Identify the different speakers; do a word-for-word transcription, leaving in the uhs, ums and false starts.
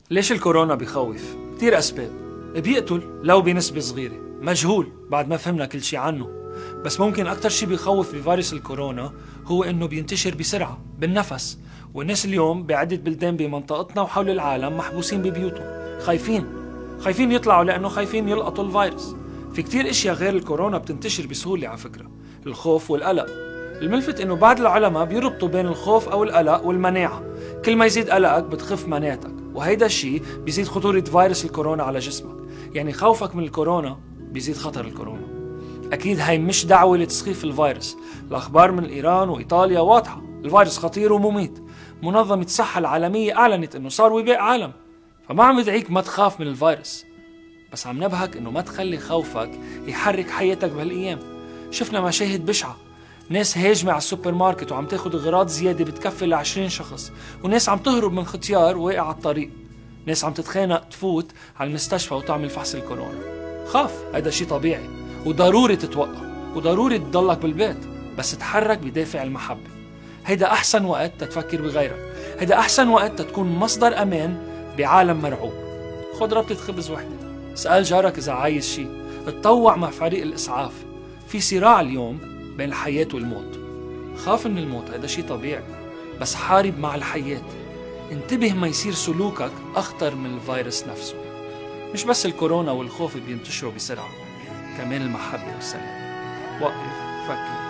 Speaker 1: ليش الكورونا بيخوف؟ كتير أسباب. بيقتل لو بنسبة صغيرة، مجهول بعد ما فهمنا كل شي عنه. بس ممكن أكتر شي بيخوف بفيروس الكورونا هو إنه بينتشر بسرعة بالنفس، والناس اليوم بعدة بلدان بمنطقتنا وحول العالم محبوسين ببيوتهم، خايفين خايفين يطلعوا لأنه خايفين يلقطوا الفيروس. في كتير اشياء غير الكورونا بتنتشر بسهولة على فكرة، الخوف والقلق. الملفت انه بعض العلماء بيربطوا بين الخوف او القلق والمناعة، كل ما يزيد قلقك بتخف مناعتك، وهيدا الشيء بيزيد خطورة فيروس الكورونا على جسمك. يعني خوفك من الكورونا بيزيد خطر الكورونا. اكيد هاي مش دعوة لتسخيف الفيروس، الاخبار من ايران وايطاليا واضحة، الفيروس خطير ومميت. منظمة الصحة العالمية اعلنت انه صار وباء عالم، فما عم بدعيك ما تخاف من الفيروس، بس عم نبهك انه ما تخلي خوفك يحرك حياتك بهالايام. شفنا مشاهد بشعة، ناس هاجمة على السوبر ماركت وعم تاخد اغراض زيادة بتكفي لعشرين شخص، وناس عم تهرب من ختيار واقع على الطريق، ناس عم تتخانق تفوت على المستشفى وتعمل فحص الكورونا. خاف، هذا شيء طبيعي وضروري تتوقع، وضروري تضلك بالبيت، بس تحرك بدافع المحبة. هيدا أحسن وقت تتفكر بغيرك، هيدا أحسن وقت تكون مصدر أمان بعالم مرعوب. خد ربطة خبز وحدة، اسأل جارك إذا عايز شيء، اتطوع مع فريق الإسعاف. في صراع اليوم بين الحياة والموت. خاف من الموت، هذا شيء طبيعي، بس حارب مع الحياة. انتبه ما يصير سلوكك أخطر من الفيروس نفسه. مش بس الكورونا والخوف بينتشروا بسرعة، كمان المحبة والسلام. وقف، فكر،